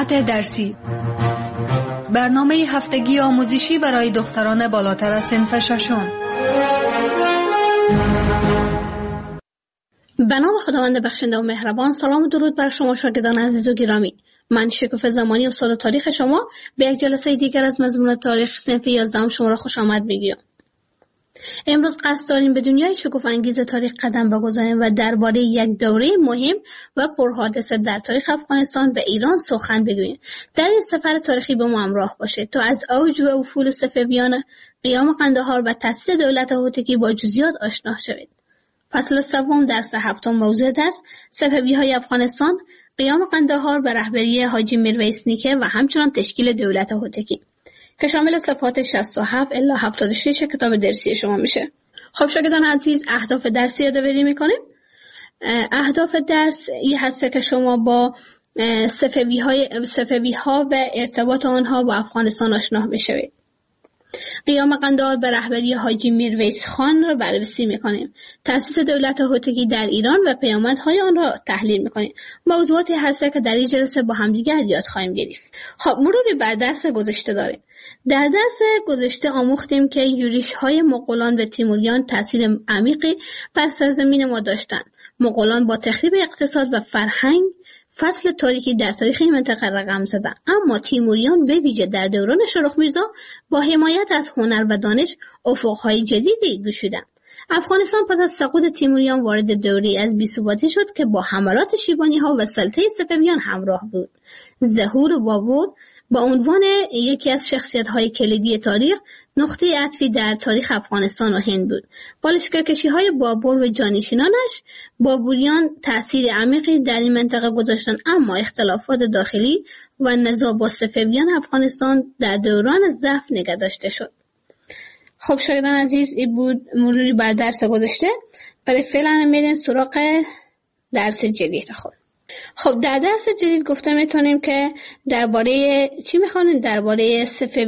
ساعت درسی، برنامه هفتگی آموزشی برای دختران بالاتر از صنف ششم. به نام خداوند بخشنده و مهربان. سلام و درود بر شما شاگردان عزیز و گرامی. من شکوفه زمانی استاد تاریخ شما به یک جلسه دیگر از مضمون تاریخ صنف 11 شما را خوش آمد میگویم. امروز قصد داریم به دنیای شکوفه انگیز تاریخ قدم بگذاریم و درباره یک دوره مهم و پرحادثه در تاریخ افغانستان و ایران سخن بگوییم. در این سفر تاریخی با ما همراه باشید تا از اوج و افول صفویان، قیام قندهار و تأسیس دولت هوتکی با جزئیات آشنا شوید. فصل سوم درس هفتم موضوع درس صفوی‌های افغانستان، قیام قندهار به رهبری حاجی میرویس نیکه و همچنان تشکیل دولت هوتکی که شامل صفحات 67 الی 76 کتاب درسی شما میشه. خب شاگردان عزیز، اهداف درسی یادآوری میکنیم. اهداف درس این هست که شما با صفوی‌ها و ارتباط آنها با افغانستان آشنا بشوید. قیام قندهار به رهبری حاجی میرویس خان را بررسی میکنیم. تأسیس دولت هوتکی در ایران و پیامدهای آن را تحلیل میکنیم. موضوعاتی هست که در این جلسه با همدیگر یاد خواهیم گرفت. خب مروری بر درس گذشته داریم. در درس گذشته آموختیم که یورش‌های مغولان و تیموریان تأثیر عمیقی بر سرزمین ما داشتند. مغولان با تخریب اقتصاد و فرهنگ فصل تاریکی در تاریخ این منطقه رقم زدند، اما تیموریان به ویژه در دوران شاروخ میرزا با حمایت از هنر و دانش افق‌های جدیدی گشودند. افغانستان پس از سقوط تیموریان وارد دوره‌ای از بی‌ثباتی شد که با حملات شیبانی‌ها و سلطه صفویان همراه بود. ظهور بابور با عنوان یکی از شخصیت‌های کلیدی تاریخ نقطه عطفی در تاریخ افغانستان و هند بود. با لشکرکشی‌های بابور و جانشینانش، بابوریان تأثیر عمیقی در این منطقه گذاشتند، اما اختلافات داخلی و نزاع با صفویان افغانستان در دوران ضعف نگه داشته شد. خب شاگردان عزیز، این بود مروری بر درس گذشته. برای فعلا میرین سراغ درس جدید خود. خب در درس جدید گفته میتونیم که درباره چی میخوانیم؟ درباره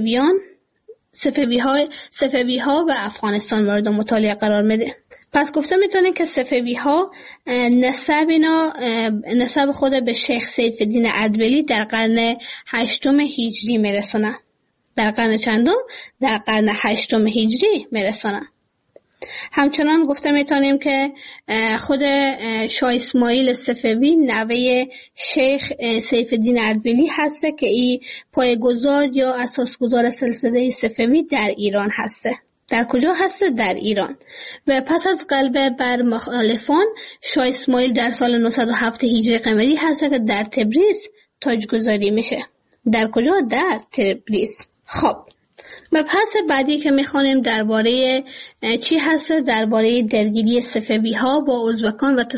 صفوی‌ها و افغانستان مورد مطالعه قرار میده. پس گفته میتونیم که صفوی‌ها نسب خود به شیخ سیف‌الدین اردبیلی در قرن 8 هجری میرسونه. در قرن چندم؟ در قرن 8 هجری میرسونه. همچنان گفته میتونیم که خود شاه اسماعیل صفوی نوه شیخ سیف‌الدین اردبیلی هسته که این پایه‌گذار یا اساسگذار سلسله صفوی در ایران هسته. در کجا هسته؟ در ایران. و پس از غلبه بر مخالفان، شاه اسماعیل در سال 907 هجری قمری هسته که در تبریز تاجگذاری میشه. در کجا؟ در تبریز. خب مبحث بعدی که میخوانیم درباره چی هست؟ درباره درگیری صفوی‌ها با ازبکان و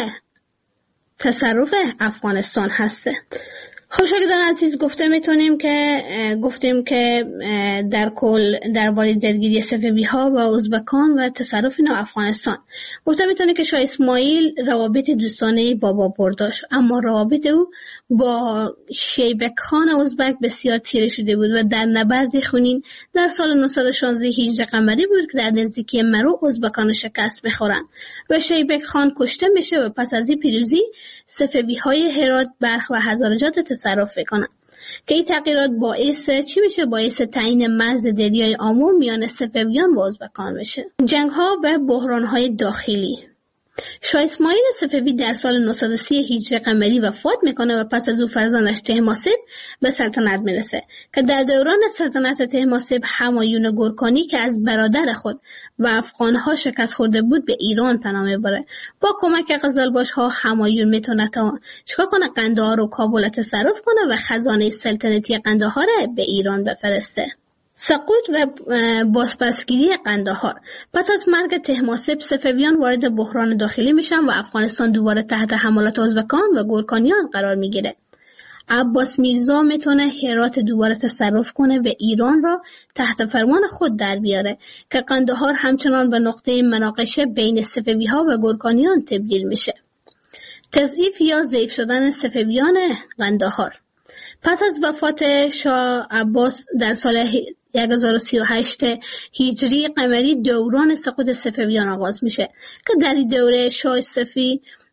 تصرف افغانستان هست. خب شاگردان عزیز، گفتیم که در کل درباره درگیری صفوی‌ها با ازبکان و تصرف افغانستان گفته میتونه که شاه اسماعیل روابط دوستانه با بابر داشت، اما روابط او با شیبک خان ازبک بسیار تیره شده بود و در نبرد خونین در سال 916 هجری قمری بود که در نزدیکی مرو ازبکان شکست میخورند و شیبک خان کشته میشه و پس از این پیروزی صفوی‌های هرات، بلخ و هزارجات تصرف میکنن که این تغییرات باعث چی میشه؟ باعث تعیین مرز دریای آمو میان صفویان و ازبکان میشه. جنگ ها و بحران های داخلی. شاه اسماعیل صفوی در سال 930 هجری قمری وفات میکنه و پس از او فرزندش طهماسب به سلطنت میرسه که در دوران سلطنت طهماسب همایون گورکانی که از برادر خود و افغانها شکست خورده بود به ایران پناه میبره. با کمک قزلباش‌ها همایون میتونه چیکار کنه؟ قندهار و کابل تصرف کنه و خزانه سلطنتی قندهار به ایران بفرسته. سقوط و بازپسگیری قندهار. پس از مرگ طهماسب صفویان وارد بحران داخلی میشن و افغانستان دوباره تحت حملات ازبکان و گورکانیان قرار میگیره. عباس میرزا میتونه هرات دوباره تصرف کنه و ایران را تحت فرمان خود در بیاره که قندهار همچنان به نقطه مناقشه بین صفوی‌ها و گورکانیان تبدیل میشه. تضعیف یا ضعیف شدن صفویان قندهار. پس از وفات شاه عباس در سال 1038 هجری قمری دوران سقوط صفویان آغاز میشه که در این دوره شاه صفی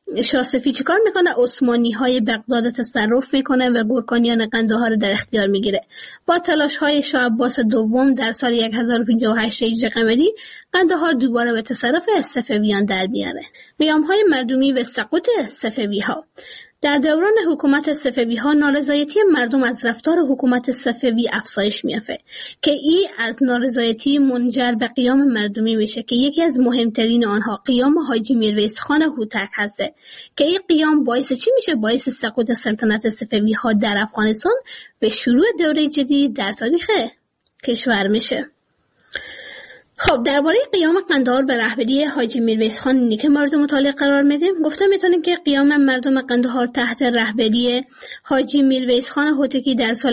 شاه صفی چیکار میکنه؟ عثمانی های بغداد تصرف میکنه و گورکانیان قندهار در اختیار میگیره. با تلاش های شاه عباس دوم در سال 1058 هجری قمری قندهار دوباره به تصرف صفویان در میاره. قیام های مردمی و سقوط صفوی ها. در دوران حکومت صفوی ها نارضایتی مردم از رفتار حکومت صفوی افزایش میافته که این از نارضایتی منجر به قیام مردمی میشه که یکی از مهمترین آنها قیام حاجی میرویس خان هوتک هسته که این قیام باعث چی میشه؟ باعث سقوط سلطنت صفوی ها در افغانستان به شروع دوره جدید در تاریخ کشور میشه. خب درباره قیام قندهار به رهبری حاجی میرویس خان که مورد مطالعه قرار میدیم، گفته میتونیم که قیام مردم قندهار تحت رهبری حاجی میرویس خان هوتکی در سال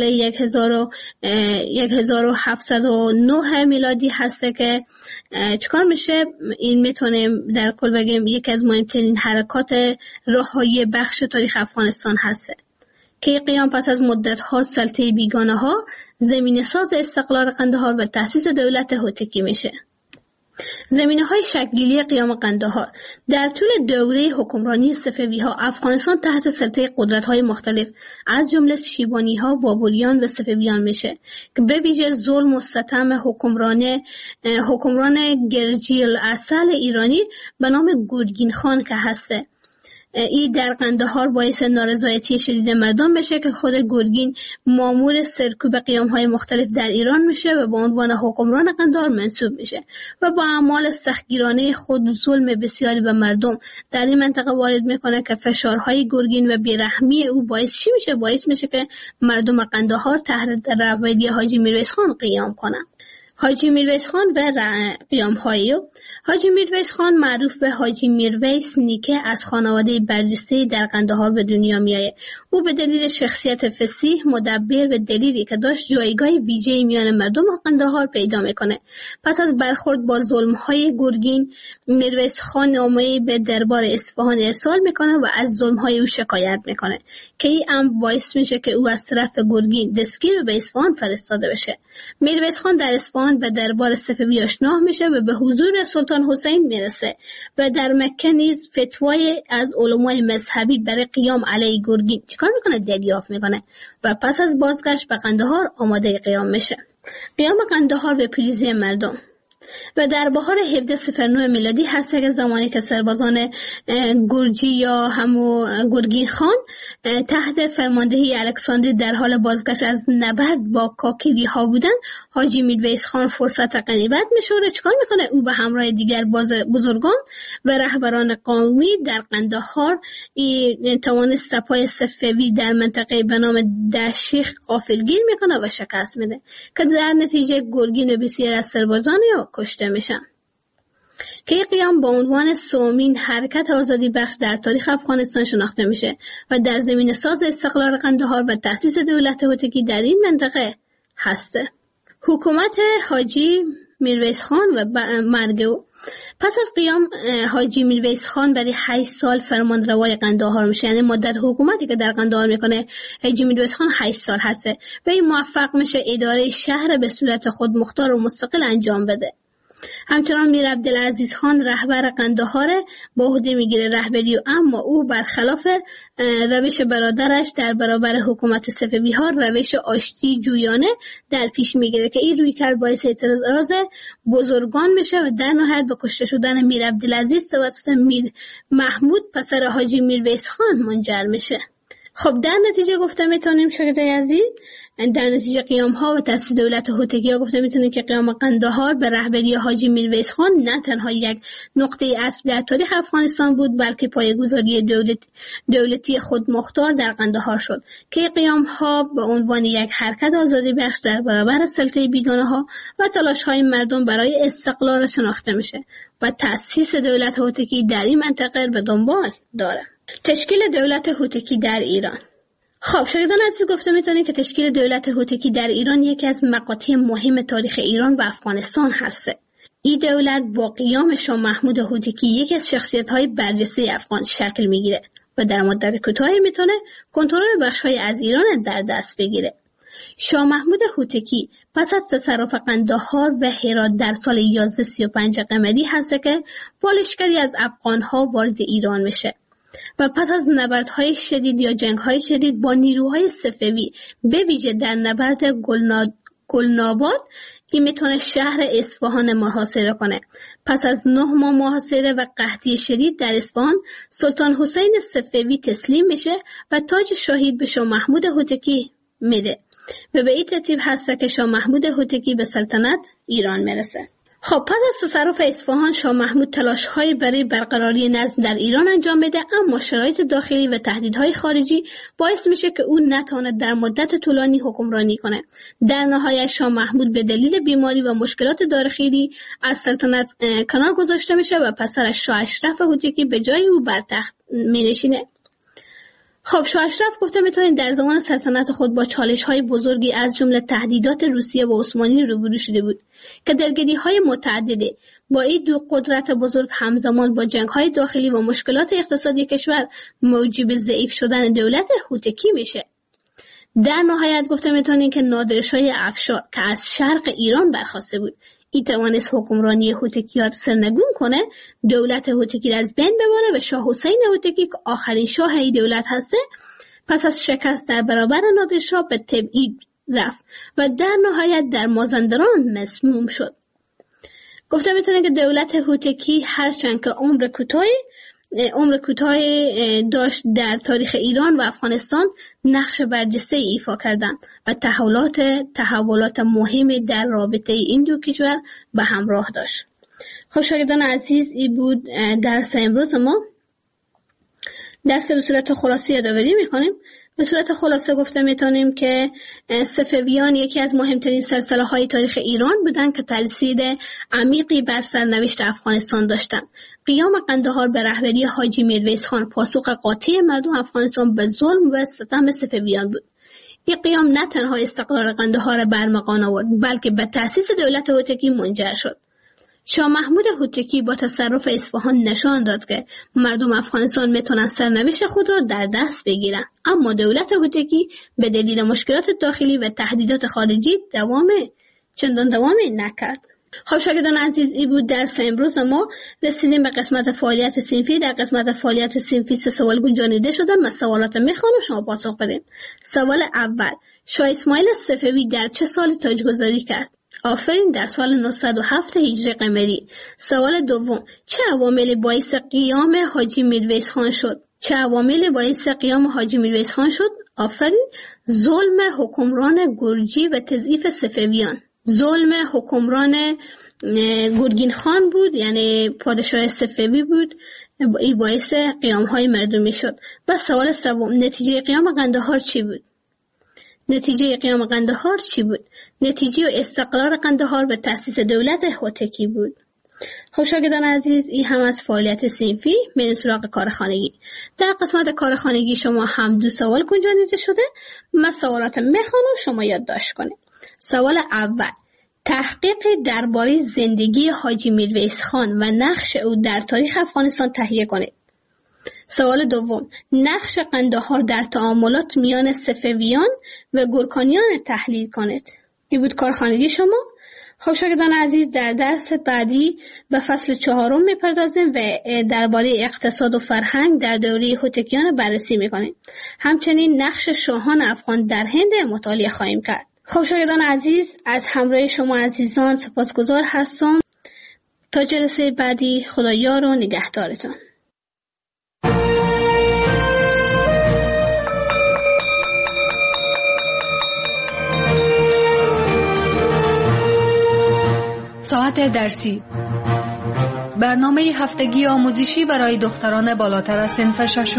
1709 میلادی هسته که چیکار میشه؟ این میتونیم در کل بگیم یکی از مهمترین حرکات رهایی بخش تاریخ افغانستان هسته که قیام پس از مدت‌ها سلطه بیگانه‌ها زمینه ساز استقلال قندهار و تأسیس دولت هوتکی میشه. زمینه‌های شکل‌گیری قیام قندهار. در طول دوره حکمرانی صفوی‌ها افغانستان تحت سلطه قدرت‌های مختلف از جمله شیبانی‌ها، بابریان و صفویان میشه که به ویژه ظلم و ستم حکمران گرجی الاصل ایرانی به نام گورگین خان که هسته. این در قندهار باعث نارضایتی شدید مردم بشه که خود گورگین مامور سرکوب قیام‌های مختلف در ایران میشه و به عنوان حکمران قندهار منصوب میشه و با اعمال سختگیرانه خود ظلم بسیاری به مردم در این منطقه وارد میکنه که فشارهای گورگین و بیرحمی او باعث چی میشه؟ باعث میشه که مردم قندهار تحت رهبری حاجی میرویس خان قیام کنن. حاجی میرویس خان و قیام‌های حاجی میرویس خان معروف به حاجی میرویس نیکه از خانواده برجسته در قندهار به دنیا میآید. او به دلیل شخصیت فصیح، مدبر و دلیری که داشت جایگاه ویژه‌ای میان مردم قندهار پیدا میکنه. پس از برخورد با ظلم‌های گورگین، میرویس خان نامه‌ای به دربار اصفهان ارسال میکنه و از ظلم‌های او شکایت میکنه که این امر باعث میشه که او از طرف گورگین دستگیر و به اصفهان فرستاده بشه. میرویس خان در اصفهان به دربار صفوی آشنا میشه و به حضور سلطان حسین میرسه و در مکه نیز فتوای از علمای مذهبی برای قیام علیه گورگین چیکار میکنه؟ دریافت میکنه و پس از بازگشت به قندهار آماده قیام میشه. قیام قندهار به پیروزی مردم. و در بهار 1709 میلادی هست که زمانی که سربازان گرجی یا همو گورگین خان تحت فرماندهی الکساندر در حال بازگشت از نبرد با کاکیری ها بودن، حاجی میرویس خان فرصت غنیمت میشوره. چیکار میکنه؟ او به همراه دیگر بزرگان و رهبران قومی در قندهار توانست سپاه صفوی در منطقه به نام دشیخ غافلگیر میکنه و شکست میده که در نتیجه گورگین و بسیار از سربازان کشته میشن. که این قیام با عنوان سومین حرکت آزادی بخش در تاریخ افغانستان شناخته میشه و در زمینه ساز استقلال قندهار و تأسیس دولت هوتکی در این منطقه هسته. حکومت حاجی میرویس خان و مرگ او. پس از قیام حاجی میرویس خان برای 8 سال فرمانروای قندهار میشه، یعنی مدت حکومتی که در قندهار میکنه حاجی میرویس خان 8 سال هسته و این موفق میشه اداره شهر به صورت خود مختار و مستقل انجام بده. همچنان میر عبدالعزیز خان رهبر قندهار به عهده میگیره رهبری، اما او برخلاف روش برادرش در برابر حکومت صفوی ها روش آشتی جویانه در پیش میگیره که این رویکرد باعث اعتراض بزرگان میشه و در نهایت به کشته شدن میر عبدالعزیز توسط میر محمود پسر حاجی میرویس خان منجر میشه. خب در نتیجه گفته میتونیم شاگردای عزیز، در نتیجه قیام ها و تأسیس دولت هوتکی ها گفته میتونیم که قیام قندهار به رهبری حاجی میرویس خان نه تنها یک نقطه عطف در تاریخ افغانستان بود، بلکه پایه‌گذاری دولتی خودمختار در قندهار شد که قیام ها به عنوان یک حرکت آزادی بخش در برابر سلطه بیگانه ها و تلاش های مردم برای استقلال شناخته میشه و تأسیس دولت هوتکی در این منطقه به دنبال داره. تشکیل دولت هوتکی در ایران. خب شاگردان عزیز، گفته میتونید که تشکیل دولت هوتکی در ایران یکی از مقاطع مهم تاریخ ایران و افغانستان هسته. این دولت با قیام شاه محمود هوتکی یکی از شخصیت‌های برجسته افغان شکل میگیره و در مدت کوتاهی میتونه کنترل بخش‌های از ایران در دست بگیره. شاه محمود هوتکی پس از تصرف قندهار و هرات در سال 1135 قمری هست که با لشکری از افغان‌ها وارد ایران میشه. و پس از نبردهای شدید یا جنگ‌های شدید با نیروهای صفوی به ویژه در نبرد گلناباد این میتونه شهر اصفهان محاصره کنه. پس از 9 ماه محاصره و قحطی شدید در اصفهان، سلطان حسین صفوی تسلیم میشه و تاج شاهی به شاه محمود هوتکی میده و به این ترتیب هست که شاه محمود هوتکی به سلطنت ایران میرسه. خب پس از تصرف اصفهان شاه محمود تلاش‌های برای برقراری نظم در ایران انجام میده، اما شرایط داخلی و تهدیدهای خارجی باعث میشه که او نتواند در مدت طولانی حکمرانی کنه. در نهایت شاه محمود به دلیل بیماری و مشکلات داخلی از سلطنت کنار گذاشته میشه و پسرش شاه اشرف هوتکی به جای او بر تخت مینشینه. خب شاه اشرف گفته میتونید در زمان سلطنت خود با چالش‌های بزرگی از جمله تهدیدات روسیه و عثمانی روبرو شده بود که درگیری‌های متعدده با این دو قدرت بزرگ همزمان با جنگ‌های داخلی و مشکلات اقتصادی کشور موجب ضعیف شدن دولت هوتکی میشه. در نهایت گفته میتونید که نادرشاه افشار که از شرق ایران برخاسته بود، این توانست حکمرانی هوتکیان سرنگون کنه، دولت هوتکی را از بین ببره و شاه حسین هوتکی که آخرین شاه این دولت هسته پس از شکست در برابر نادرشاه به تبعید رفت و در نهایت در مازندران مسموم شد. گفته میتونه که دولت هوتکی هرچند که عمر کوتاهی داشت در تاریخ ایران و افغانستان نقش برجسته ایفا کردند و تحولات مهمی در رابطه این دو کشور به همراه داشت. خب شاگردان عزیز، این بود درس امروز ما. درس به صورت خلاصه یادآوری میکنیم. به صورت خلاصه گفته میتونیم که صفویان یکی از مهمترین سلسله های تاریخ ایران بودند که تأثیر عمیقی بر سرنوشت افغانستان داشتند. قیام قندهار به رهبری حاجی میرویس خان پاسخ قاطع مردم افغانستان به ظلم و ستم صفویان بود. این قیام نه تنها استقرار قندهار را برمغان آورد، بلکه به تأسیس دولت هوتکی منجر شد. شاه محمود هوتکی با تصرف اصفهان نشان داد که مردم افغانستان میتونن سرنوشت خود را در دست بگیرن، اما دولت هوتکی به دلیل مشکلات داخلی و تهدیدات خارجی چندان دوام نکرد. خب شاگردان عزیز، این بود درس امروز ما. رسیدیم به قسمت فعالیت صنفی. در قسمت فعالیت صنفی 3 سوال گنجانیده شده. من سوالات میخوانم، شما پاسخ بدین. سوال اول: شاه اسماعیل صفوی در چه سالی تاجگذاری کرد؟ آفرین، در سال 907 هجری قمری. سوال دوم: چه عواملی باعث قیام حاجی میرویس خان شد؟ آفرین، ظلم حکمران گرجی و تضعیف صفویان. ظلم حکمران گرگین خان بود، یعنی پادشاه صفوی بود، این باعث قیام های مردمی شد. و سوال سوم: نتیجه قیام قندهار چی بود؟ نتیجه استقرار قندهار و تأسیس دولت هوتکی بود. خب شاگردان عزیز، این هم از فعالیت صنفی. بریم سراغ کار خانگی. در قسمت کار خانگی شما هم 2 سوال گنجانیده شده. من سوالات میخوانم، شما یادداشت کنید. سوال اول: تحقیق درباره زندگی حاجی میرویس خان و نقش او در تاریخ افغانستان تهیه کنید. سوال دوم: نقش قندهار در تعاملات میان صفویان و گورکانیان تحلیل کنید. این بود کارخانگی شما. خب شاگردان عزیز، در درس بعدی به فصل 4 میپردازیم و درباره اقتصاد و فرهنگ در دوره هوتکیان بررسی میکنیم. همچنین نقش شاهان افغان در هند مطالعه خواهیم کرد. خب شاگردان عزیز، از همراه شما عزیزان سپاسگزار هستم. تا جلسه بعدی، خدا یار و نگهدارتان. ساعت درسی، برنامه هفتگی آموزشی برای دختران بالاتر از صنف 6.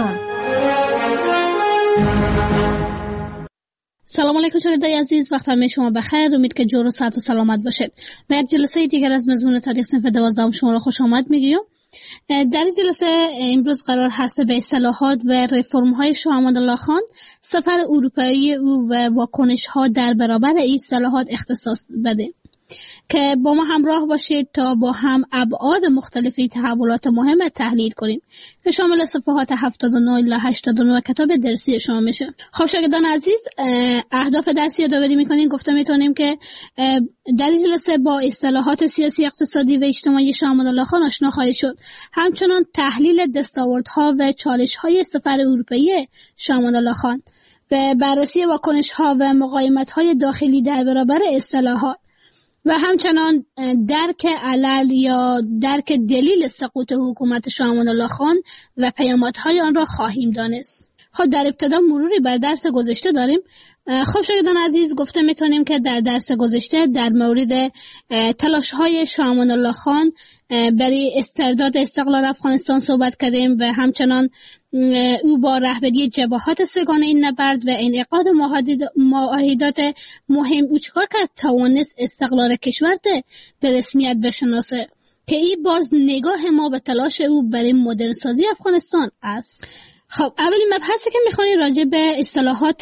سلام علیکم شاگردای عزیز، وقت همه شما بخیر. امید که جور و صحت و سلامت باشید. و یک جلسه دیگر از مضمون تاریخ صنف 12 شما را خوش آمد میگیم. در این جلسه امروز قرار هست به اصلاحات و رفرم های شاه امادالله خان، سفر اروپایی او و واکنش ها در برابر این اصلاحات اختصاص بده. که با ما همراه باشید تا با هم ابعاد مختلفی تحولات مهم تحلیل کنیم که شامل صفحات 79 الی 89 کتاب درسی شما میشه. خب شاگردان عزیز، اهداف درسی یادآوری میکنیم. گفته میتونیم که در این جلسه با اصطلاحات سیاسی، اقتصادی و اجتماعی شاه امان الله خان آشنا خواهید شد. همچنان تحلیل دستاوردها و چالش‌های سفر اروپایی شاه امان الله خان و بررسی واکنش‌ها و مقاومت‌های داخلی در برابر اصطلاحات و همچنان درک علل یا درک دلیل سقوط حکومت شاه امان الله خان و پیامدهای آن را خواهیم دانست. خب در ابتدا مروری بر درس گذشته داریم. خب شاگردان عزیز، گفته میتونیم که در درس گذشته در مورد تلاش‌های شاه امان الله خان برای استرداد استقلال افغانستان صحبت کردیم و همچنان او با رهبری جبهات سگانه این نبرد و انعقاد معاهدات مهم او چکار کرد توانست استقلال کشور به رسمیت بشناسه که این باز نگاه ما به تلاش او برای مدرن سازی افغانستان است. خب اولین مبحثی که میخوانیم راجع به اصطلاحات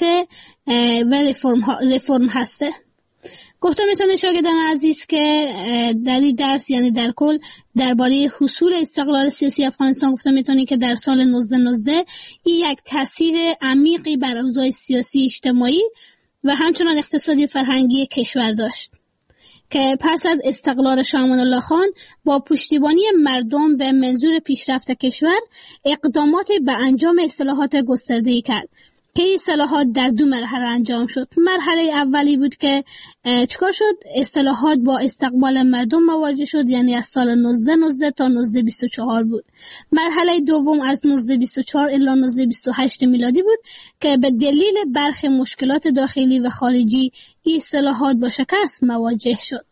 و رفرم هسته. گفتم میتونه شاگردان عزیز که در این درس یعنی در کل درباره حصول استقلال سیاسی افغانستان گفتم میتونه که در سال 1919 این یک تاثیر عمیقی بر اوضاع سیاسی اجتماعی و همچنان اقتصادی فرهنگی کشور داشت که پس از استقلال شاه امان الله خان با پشتیبانی مردم به منظور پیشرفت کشور اقدامات به انجام اصلاحات گسترده‌ای کرد که این اصلاحات در دو مرحله انجام شد. مرحله اولی بود که چکار شد؟ اصلاحات با استقبال مردم مواجه شد، یعنی از سال 1919 تا 1924 بود. مرحله دوم از 1924 الی 1928 میلادی بود که به دلیل برخی مشکلات داخلی و خارجی این اصلاحات با شکست مواجه شد.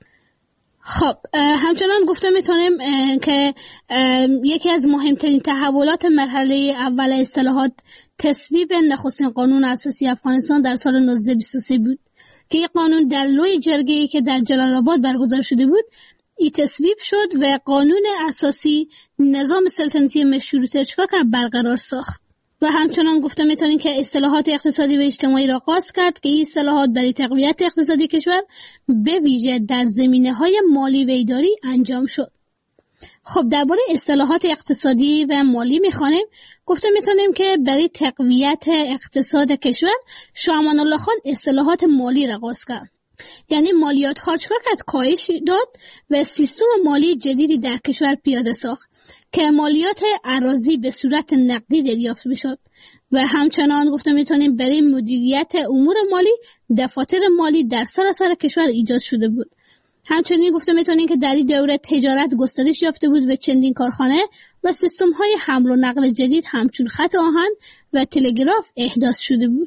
خب همچنان گفته میتونیم که یکی از مهمترین تحولات مرحله اول اصلاحات تصویب نخستین قانون اساسی افغانستان در سال 1923 بود که این قانون در لوی جرگه‌ای که در جلال آباد برگزار شده بود این تصویب شد و قانون اساسی نظام سلطنتی مشروطه چکار کرد؟ برقرار ساخت. و همچنان گفته میتونیم که اصلاحات اقتصادی و اجتماعی را آغاز کرد که این اصلاحات برای تقویت اقتصادی کشور به ویژه در زمینه‌های مالی و اداری انجام شد. خب درباره اصلاحات اقتصادی و مالی میخوانیم. گفته میتونیم که برای تقویت اقتصاد کشور شاه امان الله خان اصلاحات مالی را آغاز کرد، یعنی مالیات ها چکار کرد؟ کاهش داد و سیستم مالی جدیدی در کشور پیاده ساخت که مالیات اراضی به صورت نقدی دریافت میشد و همچنان گفته میتونیم برای مدیریت امور مالی دفاتر مالی در سراسر کشور ایجاد شده بود. همچنین گفته میتونیم که در این دوره تجارت گسترش یافته بود و چندین کارخانه و سیستم های حمل و نقل جدید همچون خط آهن و تلگراف احداث شده بود.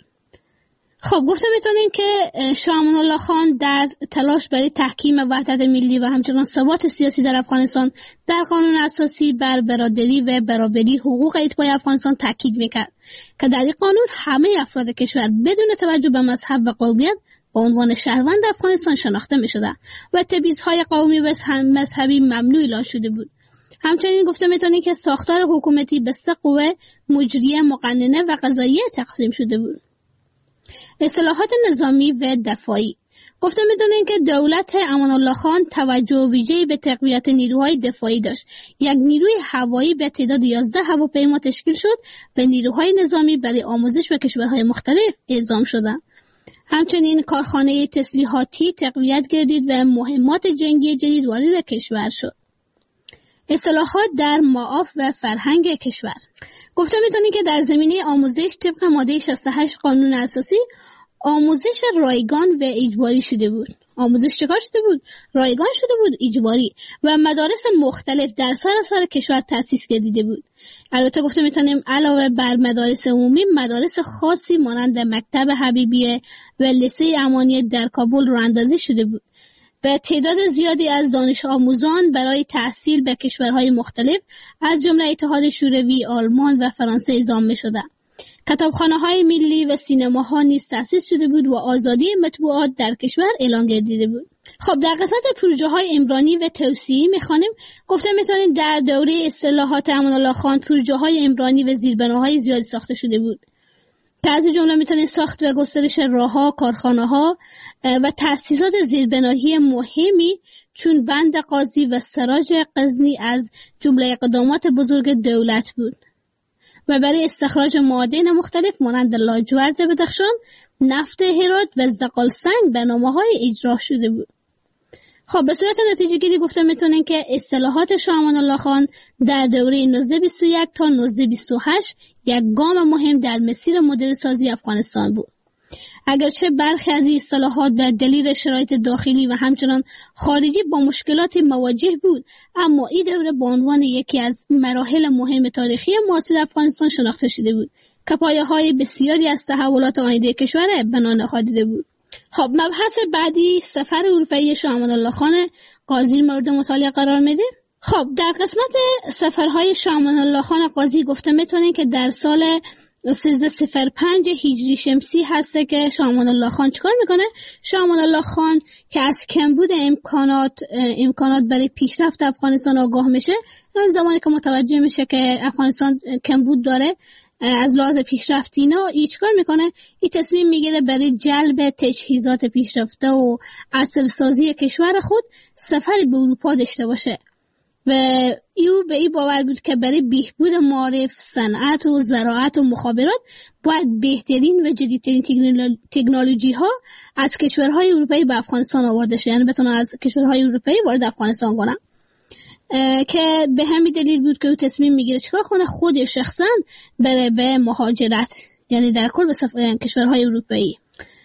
خب گفته میتونیم که شاه امان الله خان در تلاش برای تحکیم وحدت ملی و همچنان ثبات سیاسی در افغانستان در قانون اساسی بر برادری و برابری حقوق اتباع افغانستان تاکید میکرد که در این قانون همه افراد کشور بدون توجه به مذهب و قومیت با عنوان شهروند افغانستان شناخته میشدند و تبعیض‌های قومی و مذهبی ممنوع اعلام شده بود. همچنین گفته میتونیم که ساختار حکومتی به 3 قوه مجریه، مقننه و قضاییه تقسیم شده بود. اصلاحات نظامی و دفاعی. گفته میتونیم که دولت امان الله خان توجه ویژه‌ای به تقویت نیروهای دفاعی داشت. یک نیروی هوایی به تعداد 11 هواپیما تشکیل شد و نیروهای نظامی برای آموزش به کشورهای مختلف اعزام شدند. همچنین کارخانه تسلیحاتی تقویت گردید و مهمات جنگی جدید وارد کشور شد. اصلاحات در معاف و فرهنگ کشور. گفته میتونیم که در زمینه آموزش طبق ماده 68 قانون اساسی آموزش رایگان و اجباری شده بود. آموزش چکار شده بود؟ رایگان شده بود، اجباری، و مدارس مختلف در سراسر کشور تأسیس گردیده بود. البته گفته میتونیم علاوه بر مدارس عمومی مدارس خاصی مانند مکتب حبیبیه و لیسه امانی در کابل راه اندازی شده بود. به تعداد زیادی از دانش آموزان برای تحصیل به کشورهای مختلف از جمله اتحاد شوروی، آلمان و فرانسه اعزام می‌شدند. کتابخانه‌های ملی و سینماها نیز تأسیس شده بود و آزادی مطبوعات در کشور اعلان گردیده بود. خب در قسمت پروژه‌های عمرانی و توسعه‌ای می‌خوانیم. گفته می‌تونیم در دوره اصلاحات امان الله خان پروژه‌های عمرانی و زیربناهای زیادی ساخته شده بود. از جمله میتونه ساخت و گسترش راه‌ها، کارخانه‌ها و تأسیسات زیربنایی مهمی چون بند قاضی و سراج غزنی از جمله اقدامات بزرگ دولت بود و برای استخراج معادن مختلف مانند لاجورد بدخشان، نفت هرات و زغال سنگ برنامه‌های اجرا شده بود. خب به صورت نتیجه گیری گفته میتونین که اصلاحات شاه امان الله خان در دوره 1921 تا 1928 یک گام مهم در مسیر مدرن سازی افغانستان بود. اگرچه برخی از این اصلاحات به دلیل شرایط داخلی و همچنان خارجی با مشکلات مواجه بود، اما این دوره به عنوان یکی از مراحل مهم تاریخی معاصر افغانستان شناخته شده بود که پایه‌های بسیاری از تحولات آینده کشور بنا نهاده بود. خب مبحث بعدی سفر اروپایی شاه امان الله خان قاضی مورد مطالعه قرار میده. خب در قسمت سفرهای شاه امان الله خان قاضی گفته میتونین که در سال 1305 هجری شمسی هسته که شاه امان الله خان چیکار میکنه؟ شاه امان الله خان که از کمبود امکانات برای پیشرفت افغانستان آگاه میشه، اون زمانی که متوجه میشه که افغانستان کمبود داره از لحاظ پیشرفت اینا، چیکار میکنه؟ این تصمیم میگیره برای جلب تجهیزات پیشرفته و عصرسازی کشور خود سفری به اروپا داشته باشه و ایو به این باور بود که برای بهبود معارف، صنعت و زراعت و مخابرات باید بهترین و جدیدترین تکنولوژی ها از کشورهای اروپایی به افغانستان آورده شه، یعنی بتونه از کشورهای اروپایی وارد افغانستان کنه. که به همین دلیل بود که او تصمیم میگیره چیکار کنه؟ خود شخصا بره به مهاجرت، یعنی در کل به کشورهای اروپایی.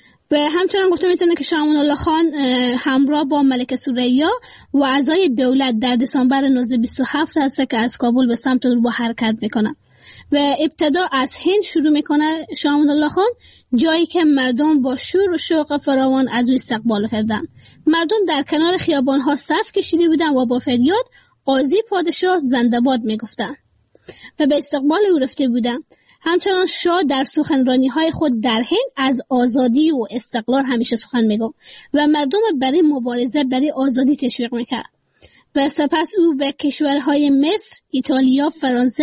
و همچنان گفته میتونه که شاه امان الله خان همراه با ملکه ثریا و اعضای دولت در دسامبر 1927 هست که از کابل به سمت اروپا حرکت میکنه و ابتدا از هند شروع میکنه شاه امان الله خان، جایی که مردم با شور و شوق فراوان از او استقبال کردند. مردم در کنار خیابان‌ها صف کشیده بودند و با فریاد قاضی پادشاه زنده باد میگفتند و به استقبال او رفته بودند. همچنان شاه در سخنرانی‌های خود در هند از آزادی و استقلال همیشه سخن میگفت و مردم برای مبارزه برای آزادی تشویق میکرد. و سپس او به کشورهای مصر، ایتالیا، فرانسه،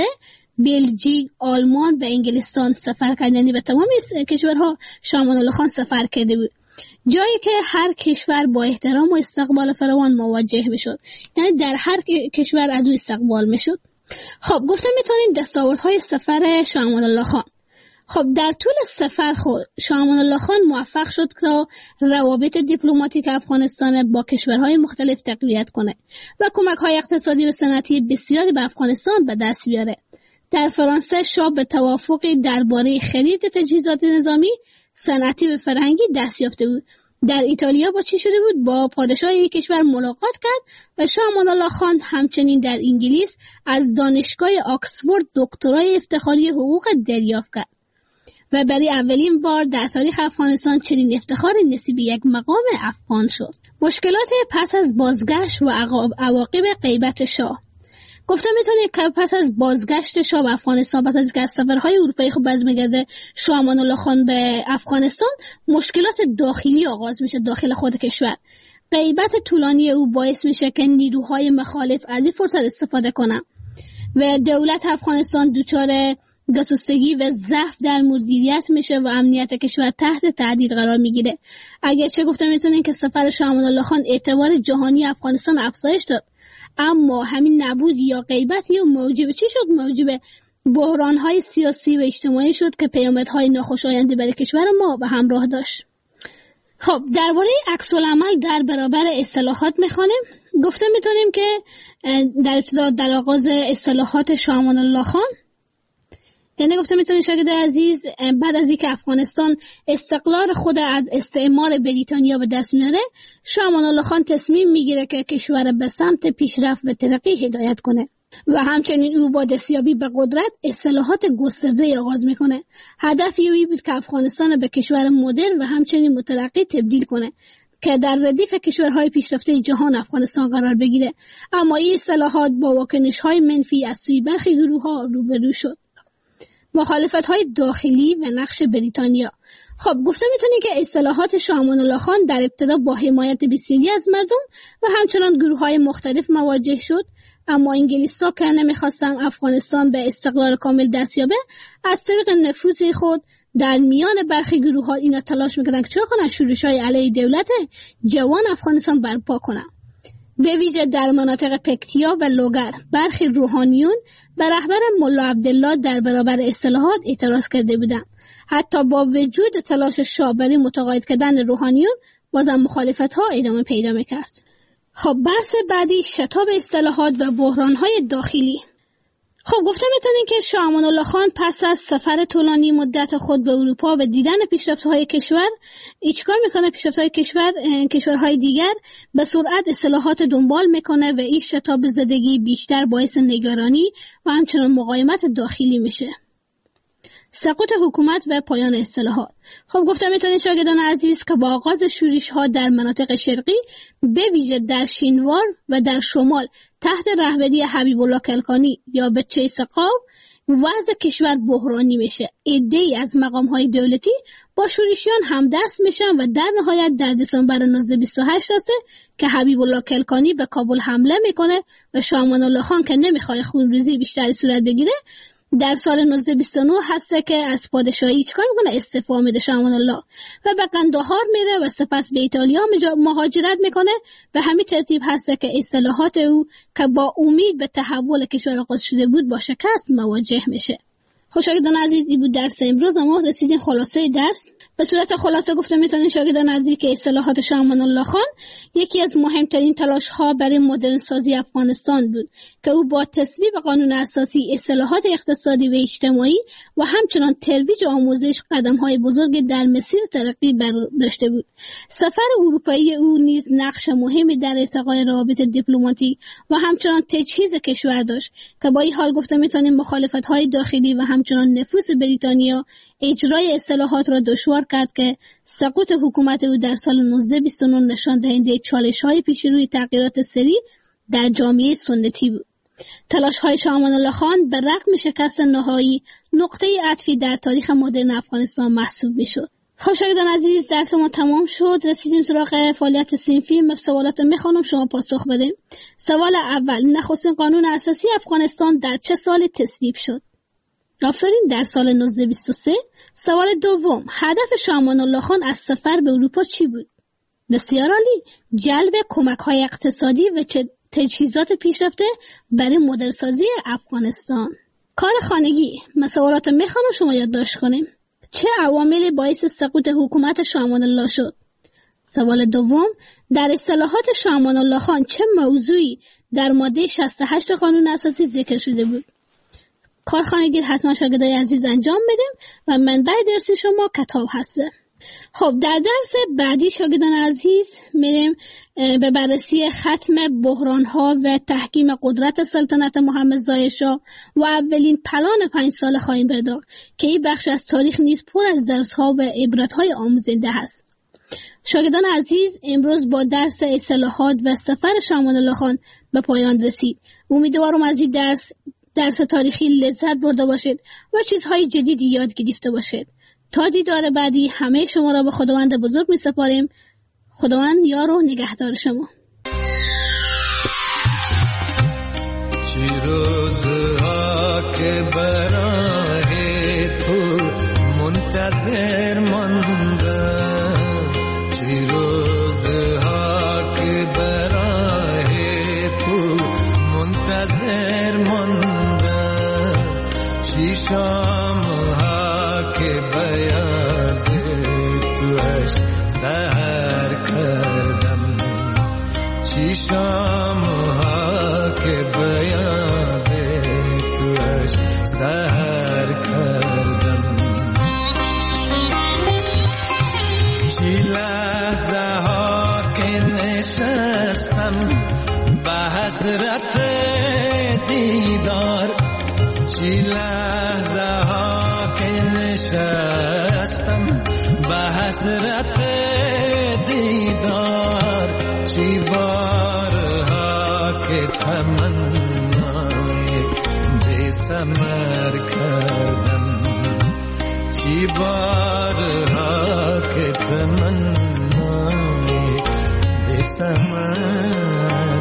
بلژیک، آلمان و انگلستان سفر کرد، یعنی به تمام کشورها شاه امان الله خان سفر کرده بود، جایی که هر کشور با احترام و استقبال فراوان مواجه میشد، یعنی در هر کشور از او استقبال میشد. خب گفتم میتونین دستاوردهای سفر شاه امان الله خان. خب در طول سفر خود شاه امان الله خان موفق شد تا روابط دیپلماتیک افغانستان با کشورهای مختلف تقویت کنه و کمک‌های اقتصادی و صنعتی بسیاری به افغانستان به دست بیاره. در فرانسه شاه به توافقی درباره خرید تجهیزات نظامی، صنعتی و فرهنگی دست یافته بود. در ایتالیا با چی شده بود؟ با پادشاه یک کشور ملاقات کرد و شاه امان الله خان همچنین در انگلیس از دانشگاه آکسفورد دکترای افتخاری حقوق دریافت کرد و برای اولین بار در تاریخ افغانستان چنین افتخاری نصیب یک مقام افغان شد. مشکلات پس از بازگشت و عواقب غیبت شاه. گفته میتونه که پس از بازگشت شاه به افغانستان، پس از که سفرهای اروپایی خود برمیگرده شاه امان الله خان به افغانستان، مشکلات داخلی آغاز میشه داخل خود کشور. غیبت طولانی او باعث میشه که نیروهای مخالف از این فرصت استفاده کنن و دولت افغانستان دچار گسستگی و ضعف در مدیریت میشه و امنیت کشور تحت تهدید قرار میگیره. اگرچه گفته میتونین که سفر شاه امان الله خان اعتبار جهانی افغانستان افزایش داد، اما همین نبود یا غیبت یا موجب چی شد؟ موجب بحران‌های سیاسی و اجتماعی شد که پیامدهای ناخوشایند برای کشور ما به همراه داشت. خب درباره عکس‌العمل در برابر اصلاحات میخوانیم. گفته میتونیم که در ابتدا در آغاز اصلاحات شاه امان الله خان، یعنی گفته میتونیم شاگرد عزیز، بعد از اینکه افغانستان استقلال خود از استعمار بریتانیا به دست میاره، شاه امان الله خان تصمیم میگیره که کشور به سمت پیشرفت و ترقی هدایت کنه و همچنین او با دستیابی به قدرت اصلاحات گسترده آغاز میکنه. هدف او بود که افغانستان به کشور مدرن و همچنین مترقی تبدیل کنه که در ردیف کشورهای پیشرفته جهان افغانستان قرار بگیره. اما این اصلاحات با واکنش‌های منفی از سوی برخی گروه‌ها روبرو شد. مخالفت‌های داخلی و نقش بریتانیا. خب گفته میتونی که اصلاحات شاه امان الله خان در ابتدا با حمایت بسیاری از مردم و همچنان گروه‌های مختلف مواجه شد، اما انگلیس‌ها که نمیخواستن افغانستان به استقلال کامل دست یابه، از طریق نفوذ خود در میان برخی گروه‌ها اینا تلاش میکردن که چرا کنن شورش‌های علیه دولت جوان افغانستان برپا کنن. به ویژه در مناطق پکتیا و لوگر برخی روحانیون به رهبر ملا عبدالله در برابر اصلاحات اعتراض کرده بودند. حتی با وجود تلاش شاه برای متقاعد کردن روحانیون بازم مخالفت‌ها ادامه پیدا می‌کرد. خب بحث بعدی شتاب اصلاحات و بحران‌های داخلی. خب گفته میتونیم که شاه امان الله خان پس از سفر طولانی مدت خود به اروپا و دیدن پیشرفت‌های کشور چیکار میکنه؟ پیشرفت‌های کشورهای دیگر به سرعت اصلاحات دنبال میکنه و این شتاب زدگی بیشتر باعث نگرانی و همچنان مقاومت داخلی میشه. سقوط حکومت و پایان اصلاحات. خب گفتم میتونید شاگردان عزیز که با آغاز شورش‌ها در مناطق شرقی به ویژه در شینوار و در شمال تحت رهبری حبیب الله کلکانی یا بچه سقاو وضع کشور بحرانی میشه. عده‌ای از مقام‌های دولتی با شورشیان همدست میشن و در نهایت در دسامبر 1928 هست که حبیب الله کلکانی به کابل حمله میکنه و شاه امان الله خان که نمیخواد خونریزی بیشتری صورت بگیره در سال 1929 هسته که از پادشاهی چیکار میکنه؟ استعفا میده شاه امان الله و به قندهار میره و سپس به ایتالیا مهاجرت میکنه. به همین ترتیب هسته که اصلاحات او که با امید به تحول کشور آغاز شده بود با شکست مواجه میشه. شاگردان عزیز این بود درس امروز. ما رسیدیم خلاصه درس. به صورت خلاصه گفته میتونین شاگردان عزیز که اصلاحات شاه امان الله خان یکی از مهمترین تلاش ها برای مدرن سازی افغانستان بود که او با تصویب قانون اساسی، اصلاحات اقتصادی و اجتماعی و همچنان ترویج آموزش قدم های بزرگ در مسیر ترقی داشته بود. سفر اروپایی او نیز نقش مهمی در ارتقای روابط دیپلماتیک و همچنان تجهیز کشور داشت که با این حال گفته میتونیم مخالفت های داخلی و همچنان نفوذ بریتانیا اجرای اصلاحات را دشوار کرد که سقوط حکومت او در سال 1929 نشان دهنده چالش‌های پیش روی تغییرات سریع در جامعه سنتی بود. تلاش‌های شاه امان الله خان به رغم شکست نهایی نقطه عطفی در تاریخ مدرن افغانستان محسوب می‌شد. خب شاگردان عزیز درس ما تمام شد. رسیدیم سراغ فعالیت صنفی. سوالات میخوانم شما پاسخ بدین. سوال اول: نخستین قانون اساسی افغانستان در چه سال تصویب شد؟ آفرین، در سال 1923. سوال دوم: هدف شاه امان الله خان از سفر به اروپا چی بود؟ بسیار عالی، جلب کمک‌های اقتصادی و تجهیزات پیشرفته برای مدرنسازی افغانستان. کار خانگی. سوالات میخوانم شما یادداشت کنیم. چه عواملی باعث سقوط حکومت شاه امان الله شد؟ سوال دوم: در اصلاحات شاه امان الله خان چه موضوعی در ماده 68 قانون اساسی ذکر شده بود؟ کارخانگی حتما شاگردای عزیز انجام بدیم و منبع درس شما کتاب هسته. خب در درس بعدی شاگردان عزیز میریم به بررسی ختم بحران‌ها و تحکیم قدرت سلطنت محمد ظاهر شاه و اولین پلان 5 ساله خواهیم پرداخت که این بخش از تاریخ نیز پر از درس‌ها و عبرت‌های آموزنده است. شاگردان عزیز امروز با درس اصلاحات و سفر شاه امان الله خان به پایان رسید. امیدوارم از این درس تاریخی لذت برده باشید و چیزهای جدیدی یاد گرفته باشید. تا دیدار بعدی همه شما را به خداوند بزرگ می سپاریم. خداوند یار و نگهدار شما. چی روزها که برای تو منتظر ماندم، چی روزها که برای تو منتظر ماندم، چی شامها که بیاد توش سهر کردم، چی شامها که بیاد توش سهر کردم، چی لحظه ها که نشستم به حسرت دیدار، چی لحظه ها که نشستم به حسرت دیدار، چی بارها که تمنای بی ثمر کردم، چی بارها که تمنای بی ثمر